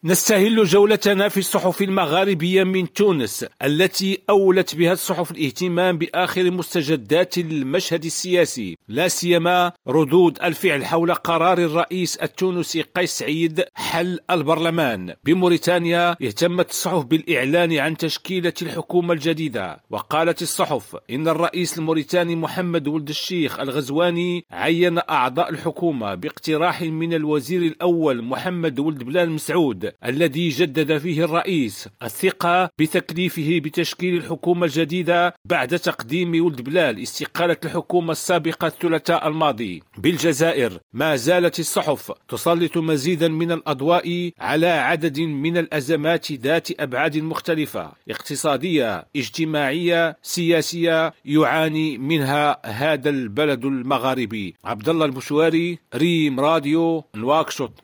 نستهل جولتنا في الصحف المغاربية من تونس التي أولت بها الصحف الاهتمام بآخر مستجدات المشهد السياسي، لا سيما ردود الفعل حول قرار الرئيس التونسي قيس سعيد حل البرلمان. بموريتانيا اهتمت الصحف بالإعلان عن تشكيلة الحكومة الجديدة، وقالت الصحف إن الرئيس الموريتاني محمد ولد الشيخ الغزواني عين أعضاء الحكومة باقتراح من الوزير الأول محمد ولد بلال مسعود، الذي جدد فيه الرئيس الثقة بتكليفه بتشكيل الحكومة الجديدة بعد تقديم ولد بلال استقالة الحكومة السابقة الثلاثاء الماضي. بالجزائر ما زالت الصحف تسلط مزيدا من الأضواء على عدد من الأزمات ذات أبعاد مختلفة، اقتصادية، اجتماعية، سياسية، يعاني منها هذا البلد المغاربي. عبد الله البشواري، ريم راديو، نواكشوط.